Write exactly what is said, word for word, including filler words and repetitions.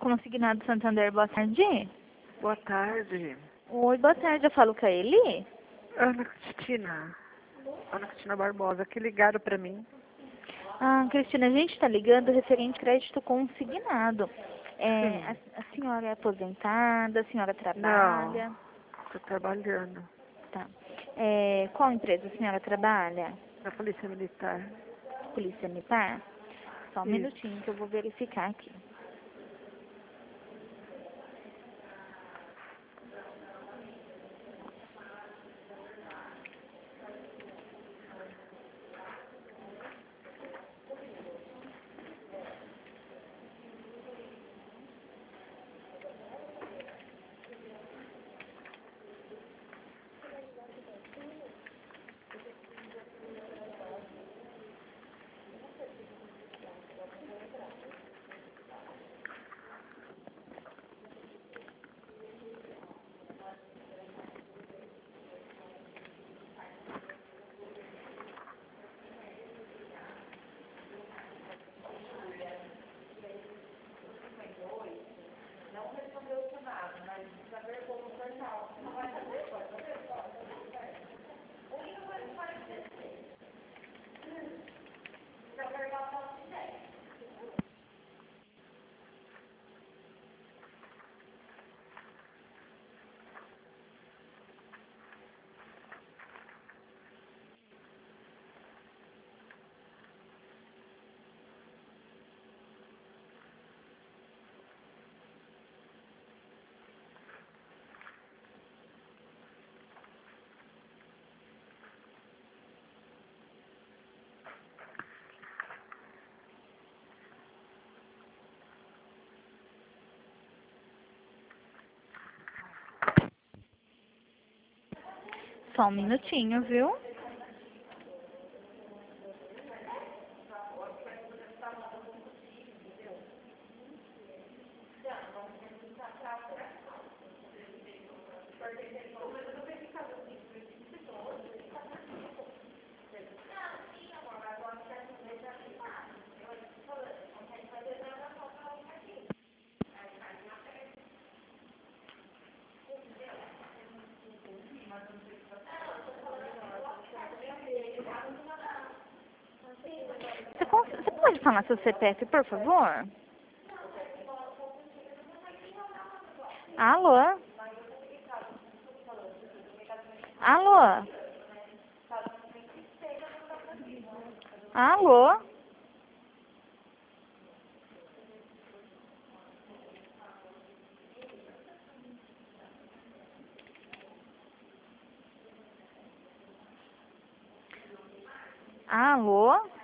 Consignado Santander, boa tarde. Boa tarde. Oi, boa tarde, eu falo com a Eli? Ana Cristina. Ana Cristina Barbosa, que ligaram para mim. Ah, Cristina, a gente está ligando referente crédito consignado. É, Sim. a, a senhora é aposentada, a senhora Não, trabalha? estou trabalhando Tá. É, qual empresa a senhora trabalha? na Polícia Militar. Polícia Militar? Só um Isso. minutinho que eu vou verificar aqui. Só um minutinho, viu? Você, cons- você pode falar seu C P F, por favor? Alô? Alô? Alô? Alô?